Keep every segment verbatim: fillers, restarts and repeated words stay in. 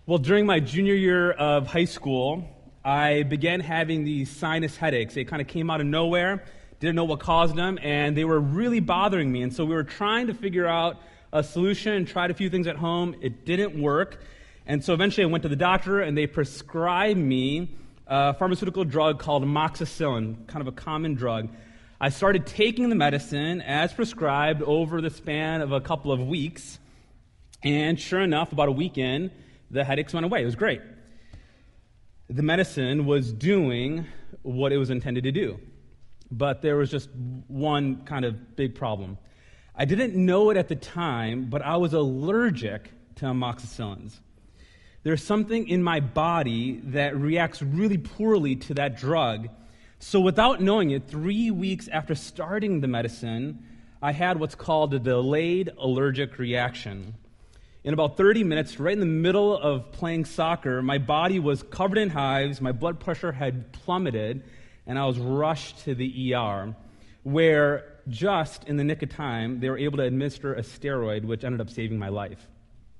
Well, during my junior year of high school, I began having these sinus headaches. They kind of came out of nowhere, didn't know what caused them, and they were really bothering me. And so we were trying to figure out a solution, tried a few things at home. It didn't work. And so eventually I went to the doctor, and they prescribed me a pharmaceutical drug called amoxicillin, kind of a common drug. I started taking the medicine as prescribed over the span of a couple of weeks, and sure enough, about a week in, the headaches went away. It was great. The medicine was doing what it was intended to do, but there was just one kind of big problem. I didn't know it at the time, but I was allergic to amoxicillins. There's something in my body that reacts really poorly to that drug. So without knowing it, three weeks after starting the medicine, I had what's called a delayed allergic reaction. In about thirty minutes, right in the middle of playing soccer, my body was covered in hives, my blood pressure had plummeted, and I was rushed to the E R, where just in the nick of time, they were able to administer a steroid, which ended up saving my life.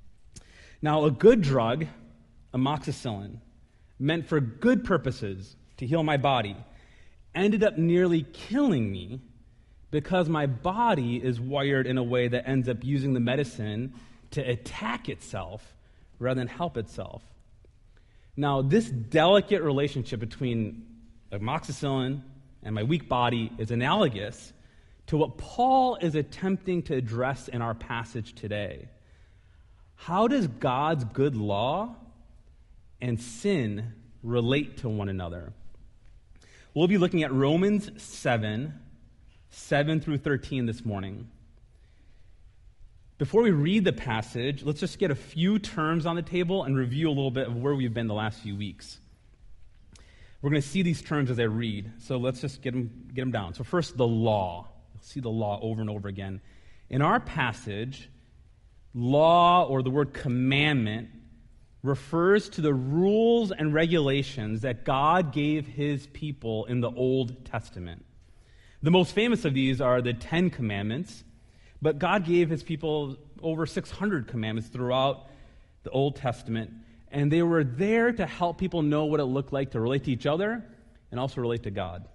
Now, a good drug, amoxicillin, meant for good purposes to heal my body, ended up nearly killing me because my body is wired in a way that ends up using the medicine to attack itself rather than help itself. Now, this delicate relationship between amoxicillin and my weak body is analogous to what Paul is attempting to address in our passage today. How does God's good law and sin relate to one another? We'll be looking at Romans seven, seven through thirteen this morning. Before we read the passage, let's just get a few terms on the table and review a little bit of where we've been the last few weeks. We're going to see these terms as I read, so let's just get them, get them down. So first, the law. You'll see the law over and over again. In our passage, law, or the word commandment, refers to the rules and regulations that God gave his people in the Old Testament. The most famous of these are the Ten Commandments, but God gave his people over six hundred commandments throughout the Old Testament, and they were there to help people know what it looked like to relate to each other and also relate to God.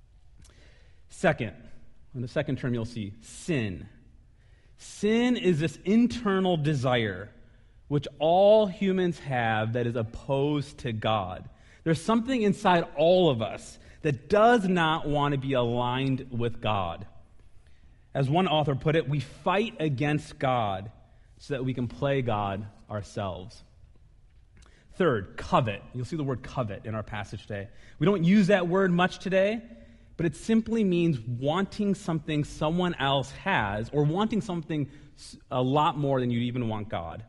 Second, in the second term you'll see sin. Sin is this internal desire which all humans have that is opposed to God. There's something inside all of us that does not want to be aligned with God. As one author put it, we fight against God so that we can play God ourselves. Third, covet. You'll see the word covet in our passage today. We don't use that word much today, but it simply means wanting something someone else has, or wanting something a lot more than you even want God.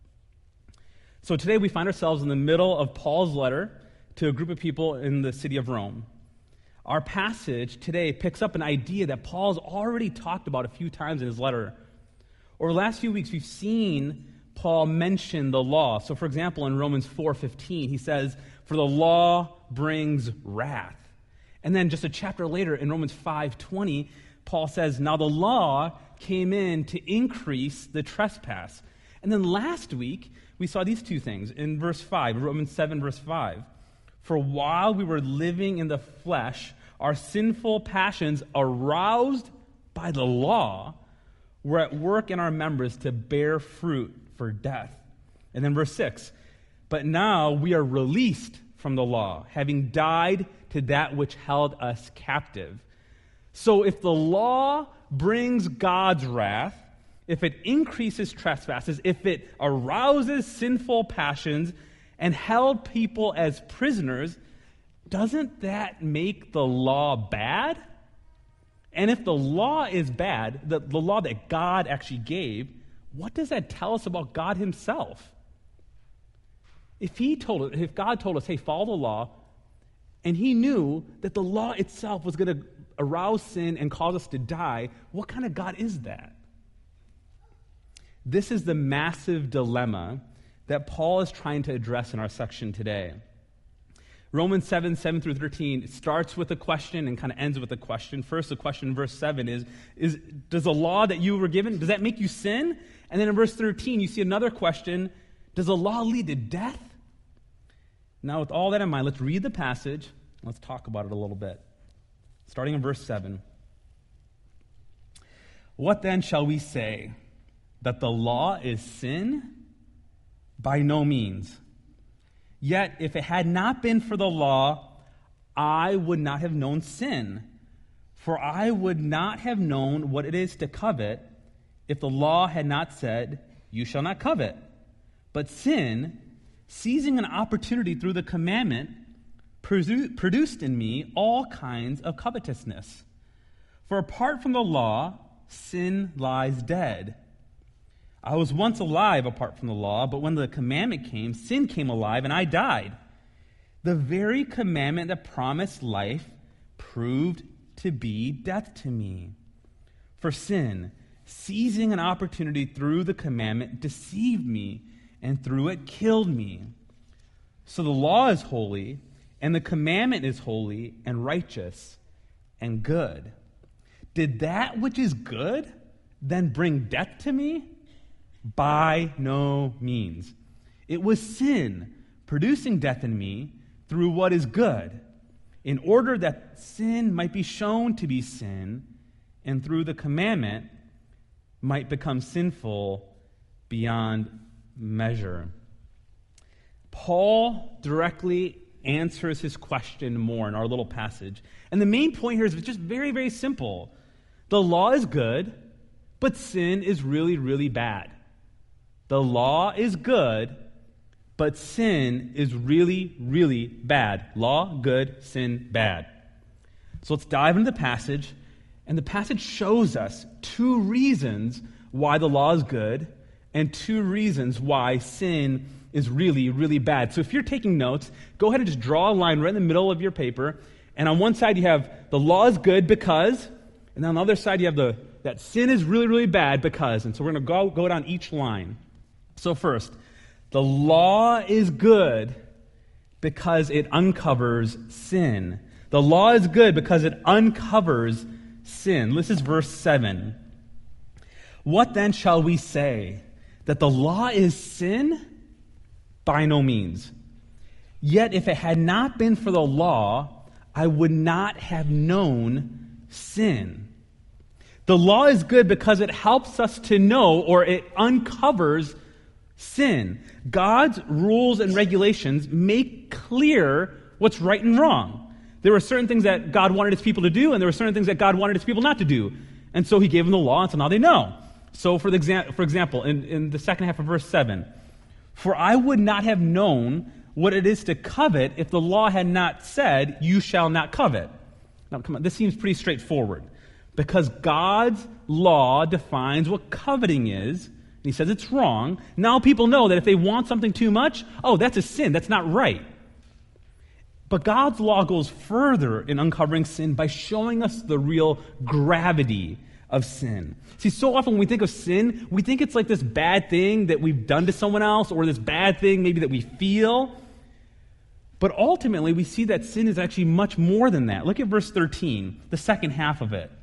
So today we find ourselves in the middle of Paul's letter to a group of people in the city of Rome. Our passage today picks up an idea that Paul's already talked about a few times in his letter. Over the last few weeks, we've seen Paul mention the law. So, for example, in Romans four fifteen, he says, "For the law brings wrath." And then just a chapter later, in Romans five twenty, Paul says, "Now the law came in to increase the trespass." And then last week, we saw these two things in verse five, Romans seven, verse five. "For while we were living in the flesh, our sinful passions, aroused by the law, were at work in our members to bear fruit for death." And then verse six, "But now we are released from the law, having died to that which held us captive." So if the law brings God's wrath, if it increases trespasses, if it arouses sinful passions and held people as prisoners, doesn't that make the law bad? And if the law is bad, the, the law that God actually gave, what does that tell us about God himself? If he told if God told us, hey, follow the law, and he knew that the law itself was going to arouse sin and cause us to die, what kind of God is that? This is the massive dilemma that Paul is trying to address in our section today. Romans seven, seven through thirteen starts with a question and kind of ends with a question. First, the question in verse seven is, is, does the law that you were given, does that make you sin? And then in verse thirteen, you see another question, Does the law lead to death? Now, with all that in mind, let's read the passage. Let's talk about it a little bit. Starting in verse seven. What then shall we say? That the law is sin? By no means. Yet, if it had not been for the law, I would not have known sin. For I would not have known what it is to covet if the law had not said, you shall not covet. But sin, seizing an opportunity through the commandment, produ- produced in me all kinds of covetousness. For apart from the law, sin lies dead. I was once alive apart from the law, but when the commandment came, sin came alive and I died. The very commandment that promised life proved to be death to me. For sin, seizing an opportunity through the commandment, deceived me, and through it killed me. So the law is holy, and the commandment is holy and righteous and good. Did that which is good then bring death to me? By no means. It was sin producing death in me through what is good, in order that sin might be shown to be sin, and through the commandment might become sinful beyond measure. Paul directly answers his question more in our little passage. And the main point here is just very, very simple. The law is good, but sin is really, really bad. The law is good, but sin is really, really bad. Law, good, sin, bad. So let's dive into the passage. And the passage shows us two reasons why the law is good and two reasons why sin is really, really bad. So if you're taking notes, go ahead and just draw a line right in the middle of your paper. And on one side you have the law is good because, and on the other side you have the that sin is really, really bad because. And so we're going to go, go down each line. So first, the law is good because it uncovers sin. The law is good because it uncovers sin. This is verse seven. What then shall we say? That the law is sin? By no means. Yet if it had not been for the law, I would not have known sin. The law is good because it helps us to know, or it uncovers sin. God's rules and regulations make clear what's right and wrong. There were certain things that God wanted his people to do, and there were certain things that God wanted his people not to do. And so he gave them the law, and so now they know. So for the exa- for example, in, in the second half of verse seven, for I would not have known what it is to covet if the law had not said, you shall not covet. Now, come on, this seems pretty straightforward. Because God's law defines what coveting is, and he says it's wrong. Now people know that if they want something too much, oh, that's a sin, that's not right. But God's law goes further in uncovering sin by showing us the real gravity of sin. See, so often when we think of sin, we think it's like this bad thing that we've done to someone else, or this bad thing maybe that we feel. But ultimately, we see that sin is actually much more than that. Look at verse thirteen, the second half of it.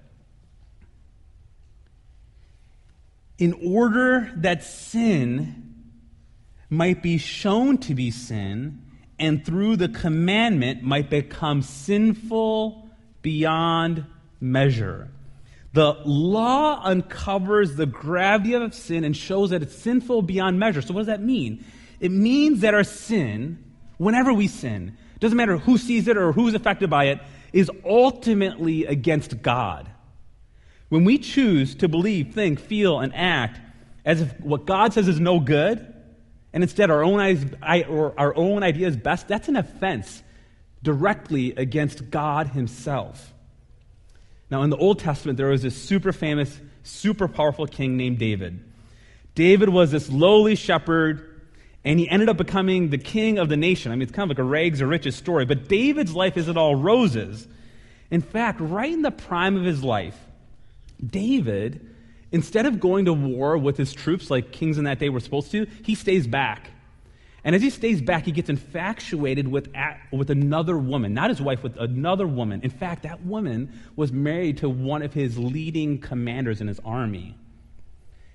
In order that sin might be shown to be sin, and through the commandment might become sinful beyond measure. The law uncovers the gravity of sin and shows that it's sinful beyond measure. So what does that mean? It means that our sin, whenever we sin, doesn't matter who sees it or who's affected by it, is ultimately against God. When we choose to believe, think, feel, and act as if what God says is no good, and instead our own, or our own idea is best, that's an offense directly against God himself. Now, in the Old Testament, there was this super famous, super powerful king named David. David was this lowly shepherd, and he ended up becoming the king of the nation. I mean, it's kind of like a rags to riches story, but David's life isn't all roses. In fact, right in the prime of his life, David, instead of going to war with his troops like kings in that day were supposed to, he stays back. And as he stays back, he gets infatuated with, with another woman, not his wife, with another woman. In fact, that woman was married to one of his leading commanders in his army.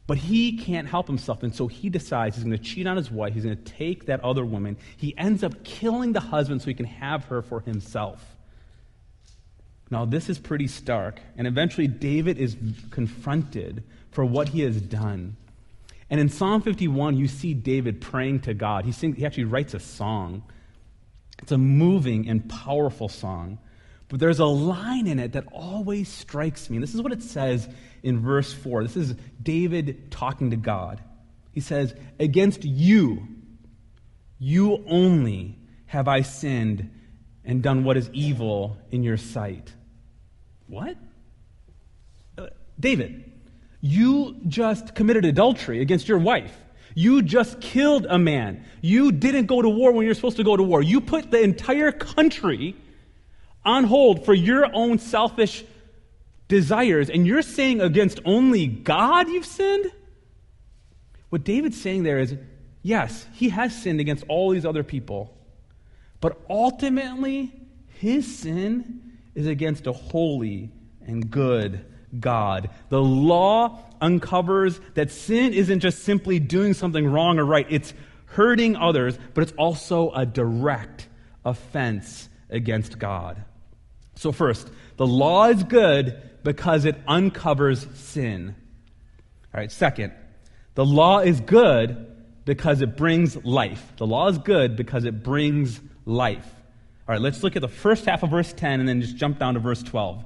But he can't help himself, and so he decides he's going to cheat on his wife. He's going to take that other woman. He ends up killing the husband so he can have her for himself. Now, this is pretty stark, and eventually David is confronted for what he has done. And in Psalm fifty-one, you see David praying to God. He, sings, he actually writes a song. It's a moving and powerful song. But there's a line in it that always strikes me. And this is what it says in verse four. This is David talking to God. He says, "Against you, you only have I sinned and done what is evil in your sight." What? Uh, David, you just committed adultery against your wife. You just killed a man. You didn't go to war when you're supposed to go to war. You put the entire country on hold for your own selfish desires, and you're saying against only God you've sinned? What David's saying there is, yes, he has sinned against all these other people, but ultimately, his sin is against a holy and good God. The law uncovers that sin isn't just simply doing something wrong or right. It's hurting others, but it's also a direct offense against God. So first, the law is good because it uncovers sin. All right, second, the law is good because it brings life. The law is good because it brings life. All right, let's look at the first half of verse ten and then just jump down to verse twelve.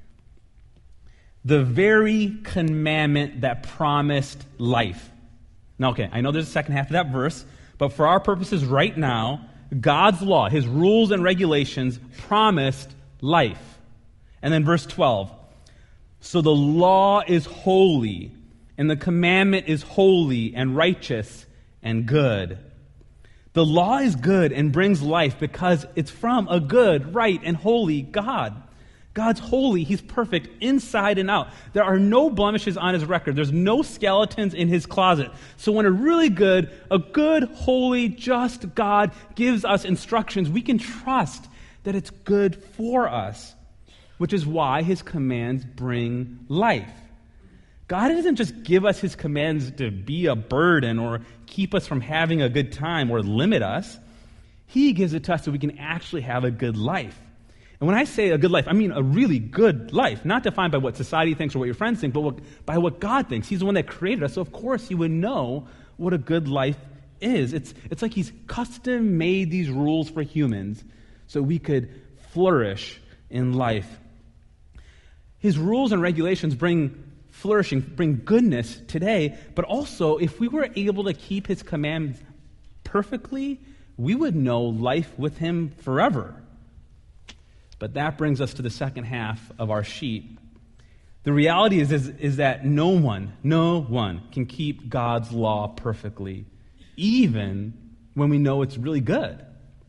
The very commandment that promised life. Now, okay, I know there's a second half of that verse, but for our purposes right now, God's law, his rules and regulations promised life. And then verse twelve. So the law is holy, and the commandment is holy and righteous and good. The law is good and brings life because it's from a good, right, and holy God. God's holy. He's perfect inside and out. There are no blemishes on his record. There's no skeletons in his closet. So when a really good, a good, holy, just God gives us instructions, we can trust that it's good for us, which is why his commands bring life. God doesn't just give us his commands to be a burden or keep us from having a good time or limit us. He gives it to us so we can actually have a good life. And when I say a good life, I mean a really good life, not defined by what society thinks or what your friends think, but what, by what God thinks. He's the one that created us, so of course he would know what a good life is. It's, it's like he's custom made these rules for humans so we could flourish in life. His rules and regulations bring flourishing, bring goodness today, but also if we were able to keep his commands perfectly, we would know life with him forever. But that brings us to the second half of our sheet. The reality is, is, is that no one, no one can keep God's law perfectly, even when we know it's really good.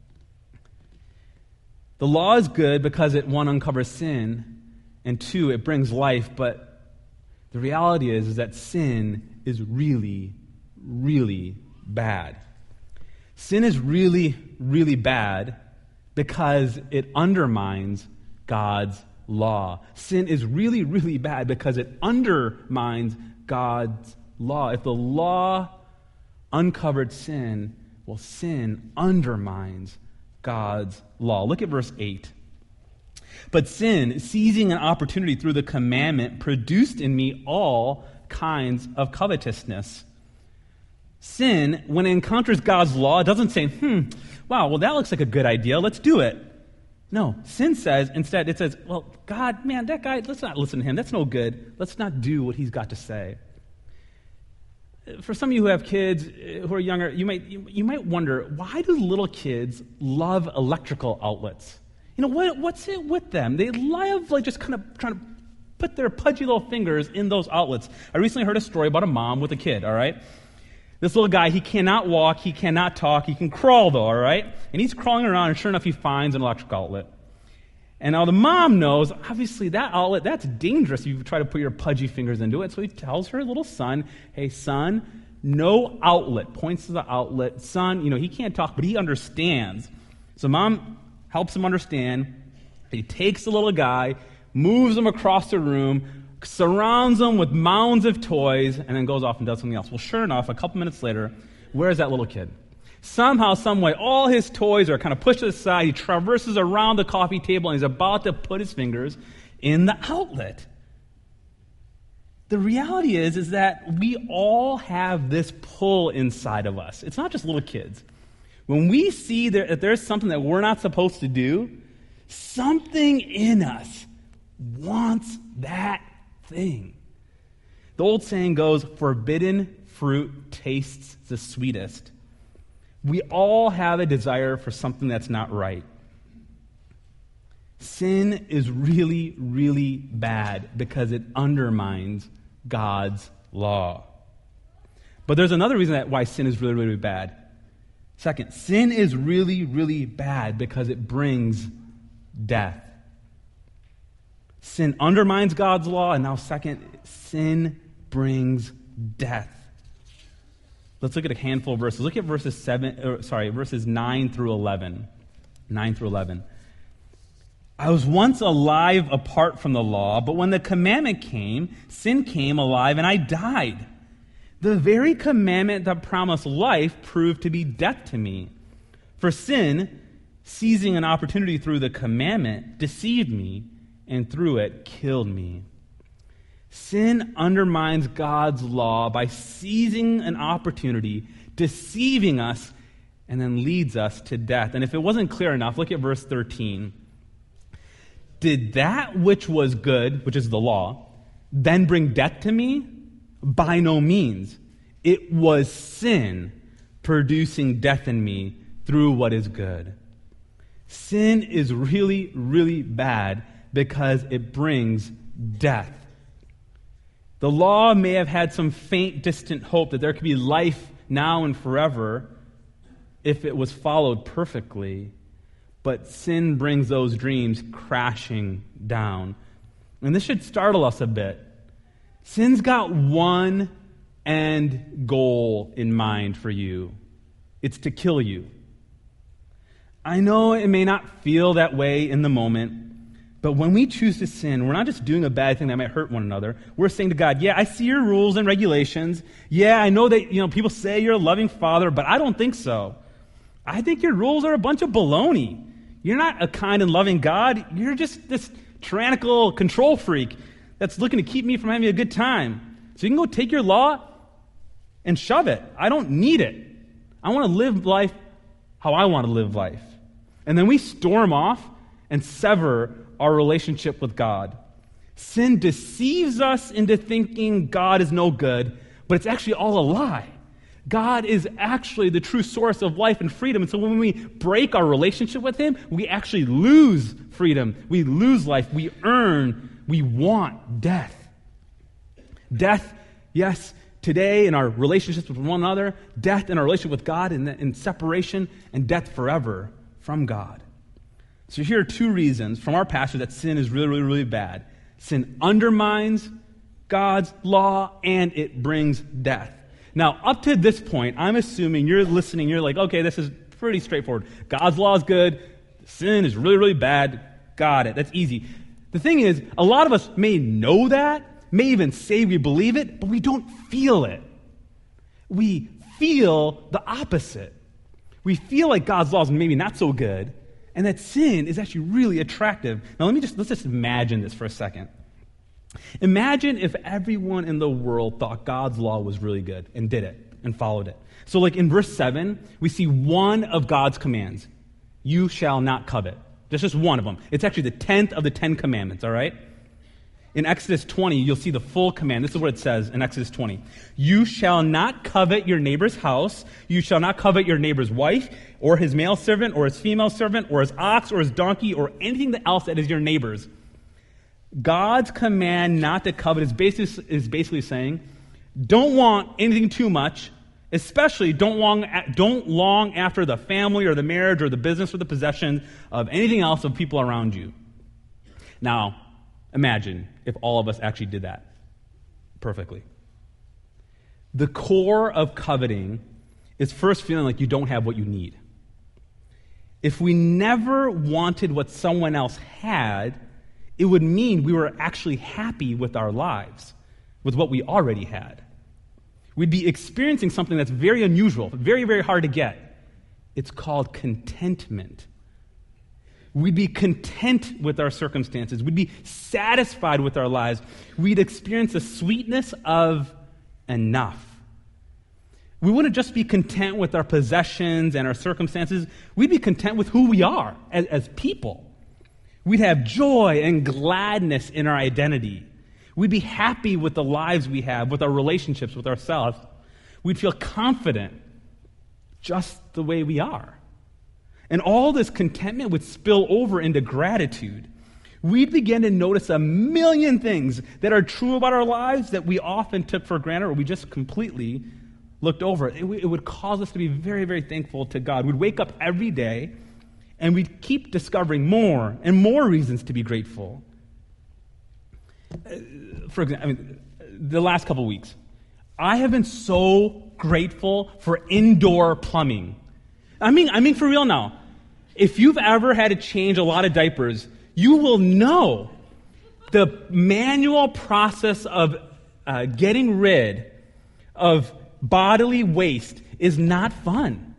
The law is good because it, one, uncovers sin, and two, it brings life, but the reality is, is that sin is really, really bad. Sin is really, really bad because it undermines God's law. Sin is really, really bad because it undermines God's law. If the law uncovered sin, well, sin undermines God's law. Look at verse eight. But sin, seizing an opportunity through the commandment, produced in me all kinds of covetousness. Sin, when it encounters God's law, doesn't say, hmm, wow, well, that looks like a good idea. Let's do it. No, sin says, instead, it says, well, God, man, that guy, let's not listen to him. That's no good. Let's not do what he's got to say. For some of you who have kids who are younger, you might, you, you might wonder, why do little kids love electrical outlets? You know, what, what's it with them? They love like just kind of trying to put their pudgy little fingers in those outlets. I recently heard a story about a mom with a kid, all right? This little guy, he cannot walk, he cannot talk, he can crawl though, all right? And he's crawling around, and sure enough, he finds an electric outlet. And now the mom knows, obviously, that outlet, that's dangerous if you try to put your pudgy fingers into it. So he tells her little son, hey, son, no outlet. Points to the outlet. Son, you know, he can't talk, but he understands. So mom helps him understand. He takes the little guy, moves him across the room, surrounds them with mounds of toys, and then goes off and does something else. Well, sure enough, a couple minutes later, where's that little kid? Somehow, some way, all his toys are kind of pushed to the side. He traverses around the coffee table, and he's about to put his fingers in the outlet. The reality is, is that we all have this pull inside of us. It's not just little kids. When we see there, that there's something that we're not supposed to do, something in us wants that thing. The old saying goes, forbidden fruit tastes the sweetest. We all have a desire for something that's not right. Sin is really, really bad because it undermines God's law. But there's another reason that why sin is really, really bad. Second, sin is really, really bad because it brings death. Sin undermines God's law, and now second, sin brings death. Let's look at a handful of verses. Look at verses seven, or, sorry, verses nine through eleven. Nine through eleven. I was once alive apart from the law, but when the commandment came, sin came alive and I died. The very commandment that promised life proved to be death to me. For sin, seizing an opportunity through the commandment, deceived me, and through it killed me. Sin undermines God's law by seizing an opportunity, deceiving us, and then leads us to death. And if it wasn't clear enough, look at verse thirteen. Did that which was good, which is the law, then bring death to me? By no means. It was sin producing death in me through what is good. Sin is really, really bad because it brings death. The law may have had some faint, distant hope that there could be life now and forever if it was followed perfectly, but sin brings those dreams crashing down. And this should startle us a bit. Sin's got one end goal in mind for you. It's to kill you. I know it may not feel that way in the moment, but when we choose to sin, we're not just doing a bad thing that might hurt one another. We're saying to God, yeah, I see your rules and regulations. Yeah, I know that, you know, people say you're a loving father, but I don't think so. I think your rules are a bunch of baloney. You're not a kind and loving God. You're just this tyrannical control freak that's looking to keep me from having a good time. So you can go take your law and shove it. I don't need it. I want to live life how I want to live life. And then we storm off and sever our relationship with God. Sin deceives us into thinking God is no good, but it's actually all a lie. God is actually the true source of life and freedom. And so when we break our relationship with Him, we actually lose freedom. We lose life. We earn, we want death. Death, yes, today in our relationships with one another, death in our relationship with God, and in separation, and death forever from God. So here are two reasons from our passage that sin is really, really, really bad. Sin undermines God's law, and it brings death. Now, up to this point, I'm assuming you're listening, you're like, okay, this is pretty straightforward. God's law is good, sin is really, really bad. Got it, that's easy. The thing is, a lot of us may know that, may even say we believe it, but we don't feel it. We feel the opposite. We feel like God's law is maybe not so good, and that sin is actually really attractive. Now let me just, let's just imagine this for a second. Imagine if everyone in the world thought God's law was really good and did it and followed it. So like in verse seven, we see one of God's commands. You shall not covet. That's just one of them. It's actually the tenth of the Ten Commandments, all right? In Exodus twenty, you'll see the full command. This is what it says in Exodus twenty. You shall not covet your neighbor's house. You shall not covet your neighbor's wife, or his male servant, or his female servant, or his ox, or his donkey, or anything else that is your neighbor's. God's command not to covet is basically, is basically saying, don't want anything too much, especially don't long, don't long after the family or the marriage or the business or the possession of anything else of people around you. Now, imagine if all of us actually did that perfectly. The core of coveting is first feeling like you don't have what you need. If we never wanted what someone else had, it would mean we were actually happy with our lives, with what we already had. We'd be experiencing something that's very unusual, very, very hard to get. It's called contentment. We'd be content with our circumstances. We'd be satisfied with our lives. We'd experience the sweetness of enough. We wouldn't just be content with our possessions and our circumstances. We'd be content with who we are as, as people. We'd have joy and gladness in our identity. We'd be happy with the lives we have, with our relationships, with ourselves. We'd feel confident just the way we are. And all this contentment would spill over into gratitude. We'd begin to notice a million things that are true about our lives that we often took for granted or we just completely looked over. It, it would cause us to be very, very thankful to God. We'd wake up every day and we'd keep discovering more and more reasons to be grateful. For example, I mean, the last couple weeks, I have been so grateful for indoor plumbing. I mean, I mean for real now. If you've ever had to change a lot of diapers, you will know the manual process of uh, getting rid of bodily waste is not fun.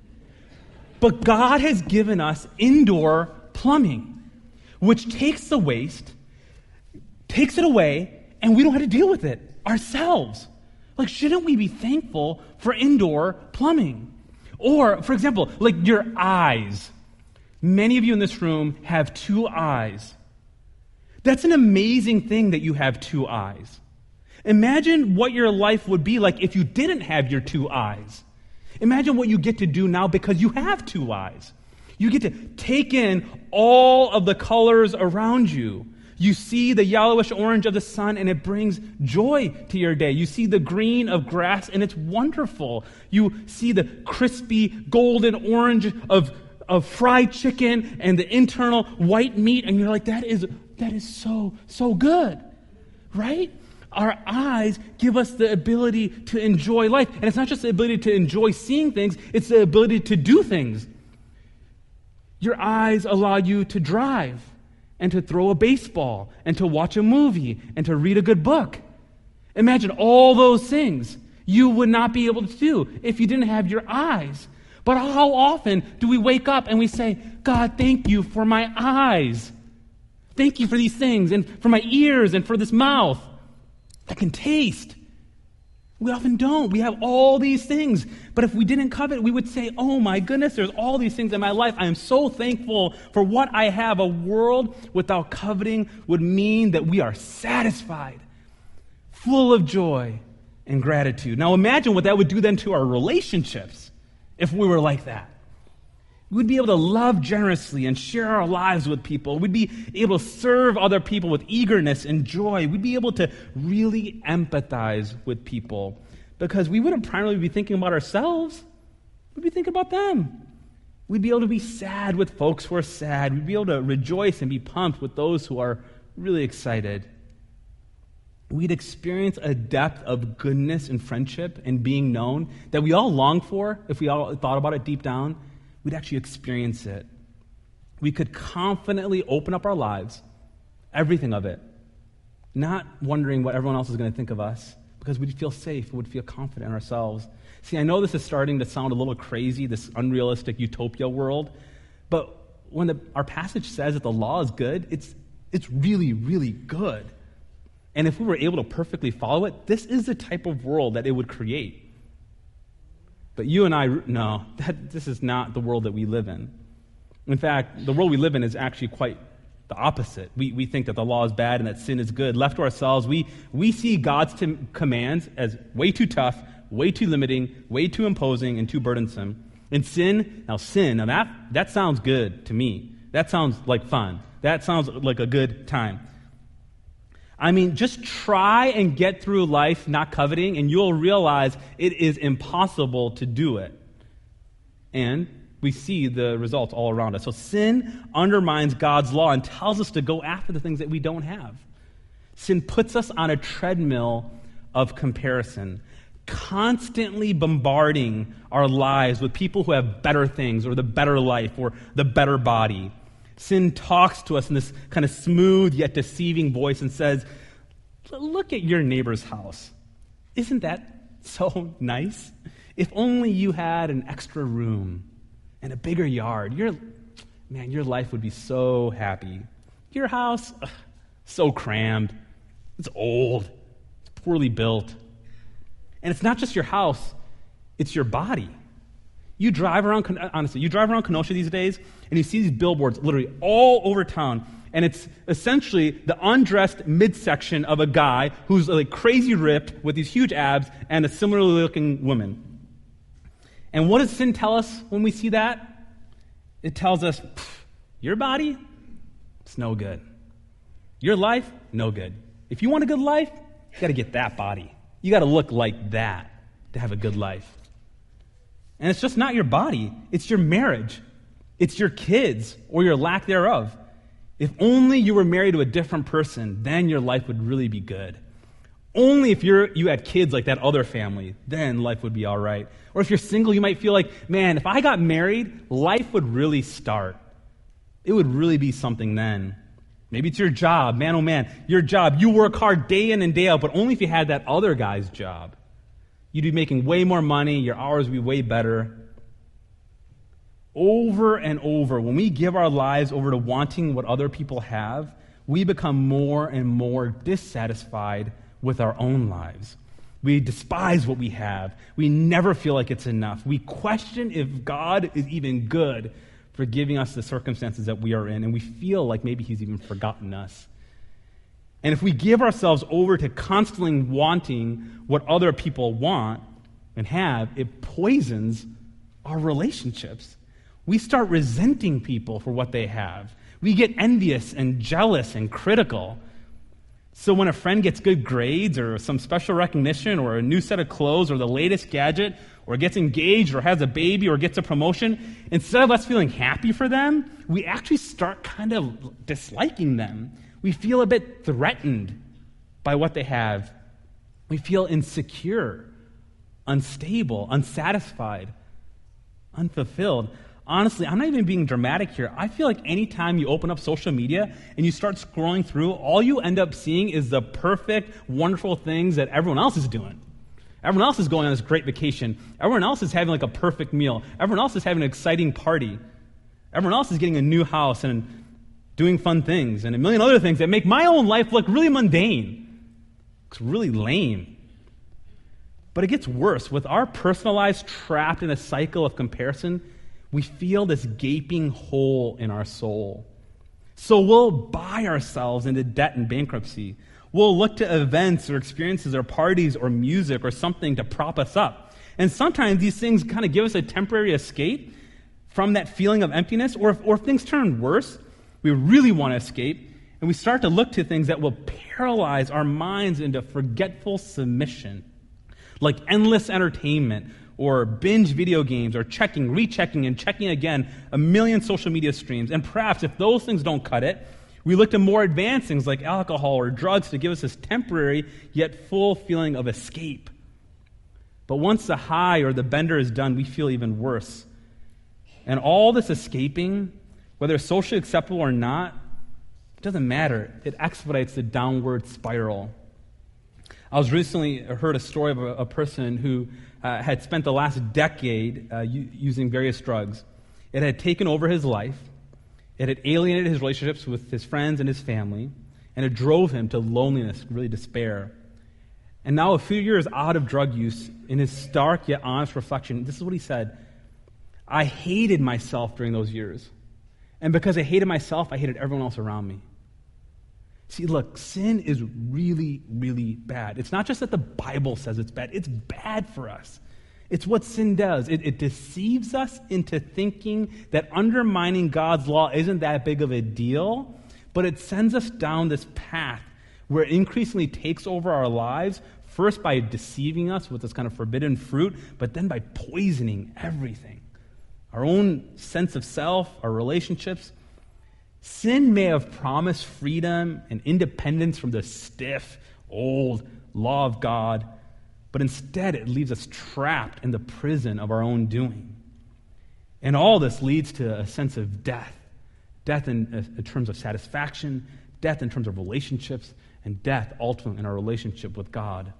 But God has given us indoor plumbing, which takes the waste, takes it away, and we don't have to deal with it ourselves. Like, shouldn't we be thankful for indoor plumbing? Or, for example, like your eyes. Many of you in this room have two eyes. That's an amazing thing that you have two eyes. Imagine what your life would be like if you didn't have your two eyes. Imagine what you get to do now because you have two eyes. You get to take in all of the colors around you. You see the yellowish orange of the sun, and it brings joy to your day. You see the green of grass, and it's wonderful. You see the crispy golden orange of, of fried chicken and the internal white meat, and you're like, that is that is so, so good, right? Our eyes give us the ability to enjoy life. And it's not just the ability to enjoy seeing things, it's the ability to do things. Your eyes allow you to drive, and to throw a baseball, and to watch a movie, and to read a good book. Imagine all those things you would not be able to do if you didn't have your eyes. But how often do we wake up and we say, God, thank you for my eyes. Thank you for these things, and for my ears, and for this mouth that can taste. We often don't. We have all these things. But if we didn't covet, we would say, oh my goodness, there's all these things in my life. I am so thankful for what I have. A world without coveting would mean that we are satisfied, full of joy and gratitude. Now imagine what that would do then to our relationships if we were like that. We'd be able to love generously and share our lives with people. We'd be able to serve other people with eagerness and joy. We'd be able to really empathize with people because we wouldn't primarily be thinking about ourselves. We'd be thinking about them. We'd be able to be sad with folks who are sad. We'd be able to rejoice and be pumped with those who are really excited. We'd experience a depth of goodness and friendship and being known that we all long for if we all thought about it deep down. We'd actually experience it. We could confidently open up our lives, everything of it, not wondering what everyone else is going to think of us, because we'd feel safe and would feel confident in ourselves. See, I know this is starting to sound a little crazy, this unrealistic utopia world, but when the, our passage says that the law is good, it's it's really, really good. And if we were able to perfectly follow it, this is the type of world that it would create. But you and I, no, that, this is not the world that we live in. In fact, the world we live in is actually quite the opposite. We we think that the law is bad and that sin is good. Left to ourselves, we, we see God's t- commands as way too tough, way too limiting, way too imposing, and too burdensome. And sin, now sin, now that, that sounds good to me. That sounds like fun. That sounds like a good time. I mean, just try and get through life not coveting, and you'll realize it is impossible to do it. And we see the results all around us. So sin undermines God's law and tells us to go after the things that we don't have. Sin puts us on a treadmill of comparison, constantly bombarding our lives with people who have better things or the better life or the better body. Sin talks to us in this kind of smooth yet deceiving voice and says, look at your neighbor's house. Isn't that so nice? If only you had an extra room and a bigger yard. Your, man, your life would be so happy. Your house, ugh, so crammed. It's old. It's poorly built. And it's not just your house, it's your body. You drive around, honestly, you drive around Kenosha these days, and you see these billboards literally all over town, and it's essentially the undressed midsection of a guy who's like crazy ripped with these huge abs and a similarly looking woman. And what does sin tell us when we see that? It tells us, your body, it's no good. Your life, no good. If you want a good life, you got to get that body. You got to look like that to have a good life. And it's just not your body. It's your marriage. It's your kids or your lack thereof. If only you were married to a different person, then your life would really be good. Only if you're you had kids like that other family, then life would be all right. Or if you're single, you might feel like, man, if I got married, life would really start. It would really be something then. Maybe it's your job. Man, oh man, your job. You work hard day in and day out, but only if you had that other guy's job. You'd be making way more money. Your hours would be way better. Over and over, when we give our lives over to wanting what other people have, we become more and more dissatisfied with our own lives. We despise what we have. We never feel like it's enough. We question if God is even good for giving us the circumstances that we are in, and we feel like maybe he's even forgotten us. And if we give ourselves over to constantly wanting what other people want and have, it poisons our relationships. We start resenting people for what they have. We get envious and jealous and critical. So when a friend gets good grades or some special recognition or a new set of clothes or the latest gadget or gets engaged or has a baby or gets a promotion, instead of us feeling happy for them, we actually start kind of disliking them. We feel a bit threatened by what they have. We feel insecure, unstable, unsatisfied, unfulfilled. Honestly, I'm not even being dramatic here. I feel like anytime you open up social media and you start scrolling through, all you end up seeing is the perfect, wonderful things that everyone else is doing. Everyone else is going on this great vacation. Everyone else is having like a perfect meal. Everyone else is having an exciting party. Everyone else is getting a new house and doing fun things and a million other things that make my own life look really mundane. It's really lame. But it gets worse. With our personal lives trapped in a cycle of comparison, we feel this gaping hole in our soul. So we'll buy ourselves into debt and bankruptcy. We'll look to events or experiences or parties or music or something to prop us up. And sometimes these things kind of give us a temporary escape from that feeling of emptiness, or if, or if things turn worse, we really want to escape, and we start to look to things that will paralyze our minds into forgetful submission, like endless entertainment, or binge video games, or checking, rechecking, and checking again a million social media streams. And perhaps if those things don't cut it, we look to more advanced things like alcohol or drugs to give us this temporary yet full feeling of escape. But once the high or the bender is done, we feel even worse. And all this escaping, whether it's socially acceptable or not, it doesn't matter. It expedites the downward spiral. I was recently heard a story of a, a person who uh, had spent the last decade uh, u- using various drugs. It had taken over his life. It had alienated his relationships with his friends and his family, and it drove him to loneliness, really despair. And now, a few years out of drug use, in his stark yet honest reflection, this is what he said: I hated myself during those years. And because I hated myself, I hated everyone else around me. See, look, sin is really, really bad. It's not just that the Bible says it's bad. It's bad for us. It's what sin does. It, it deceives us into thinking that undermining God's law isn't that big of a deal, but it sends us down this path where it increasingly takes over our lives, first by deceiving us with this kind of forbidden fruit, but then by poisoning everything. Our own sense of self, our relationships. Sin may have promised freedom and independence from the stiff, old law of God, but instead it leaves us trapped in the prison of our own doing. And all this leads to a sense of death, Death in, uh, in terms of satisfaction, death in terms of relationships, and death ultimately in our relationship with God.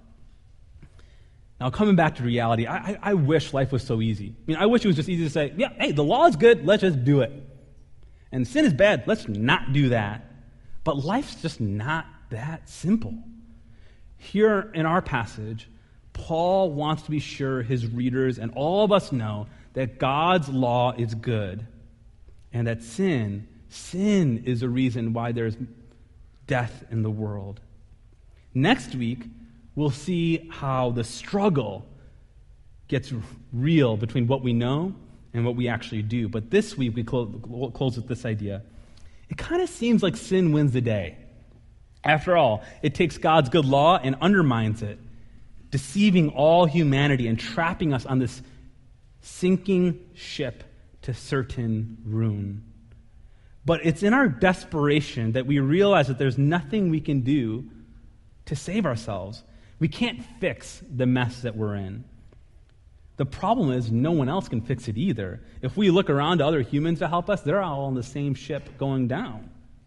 Now, coming back to reality, I, I, I wish life was so easy. I mean, I wish it was just easy to say, yeah, hey, the law is good, let's just do it. And sin is bad, let's not do that. But life's just not that simple. Here in our passage, Paul wants to be sure his readers and all of us know that God's law is good and that sin, sin is a reason why there's death in the world. Next week, we'll see how the struggle gets real between what we know and what we actually do. But this week, we close, we'll close with this idea. It kind of seems like sin wins the day. After all, it takes God's good law and undermines it, deceiving all humanity and trapping us on this sinking ship to certain ruin. But it's in our desperation that we realize that there's nothing we can do to save ourselves. We can't fix the mess that we're in. The problem is no one else can fix it either. If we look around to other humans to help us, they're all on the same ship going down.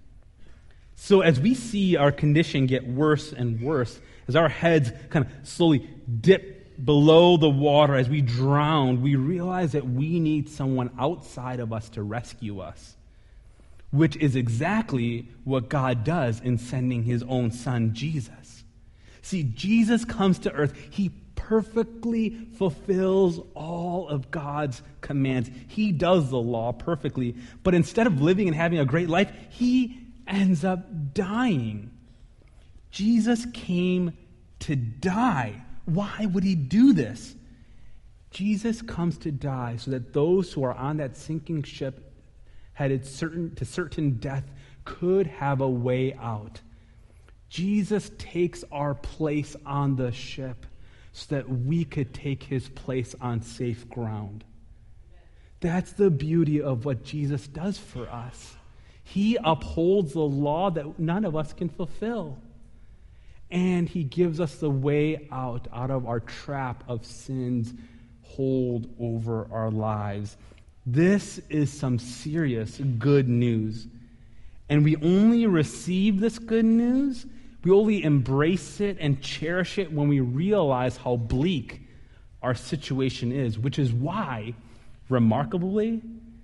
So as we see our condition get worse and worse, as our heads kind of slowly dip below the water, as we drown, we realize that we need someone outside of us to rescue us, which is exactly what God does in sending his own son, Jesus. See, Jesus comes to earth. He perfectly fulfills all of God's commands. He does the law perfectly, but instead of living and having a great life, he ends up dying. Jesus came to die. Why would he do this? Jesus comes to die so that those who are on that sinking ship headed certain to certain death could have a way out. Jesus takes our place on the ship so that we could take his place on safe ground. That's the beauty of what Jesus does for us. He upholds the law that none of us can fulfill. And he gives us the way out, out of our trap of sin's hold over our lives. This is some serious good news. And we only receive this good news, we only embrace it and cherish it when we realize how bleak our situation is, which is why, remarkably,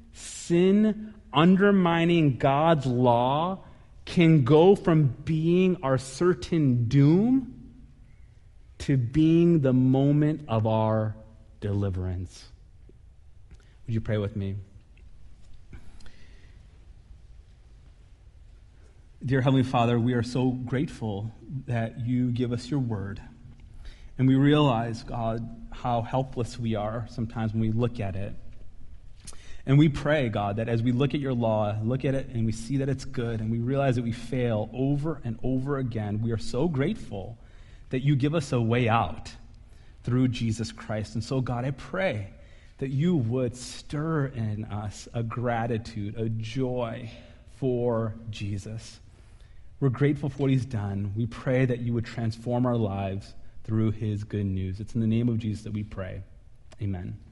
sin undermining God's law can go from being our certain doom to being the moment of our deliverance. Would you pray with me? Dear Heavenly Father, we are so grateful that you give us your word. And we realize, God, how helpless we are sometimes when we look at it. And we pray, God, that as we look at your law, look at it and we see that it's good, and we realize that we fail over and over again, we are so grateful that you give us a way out through Jesus Christ. And so, God, I pray that you would stir in us a gratitude, a joy for Jesus. We're grateful for what he's done. We pray that you would transform our lives through his good news. It's in the name of Jesus that we pray. Amen.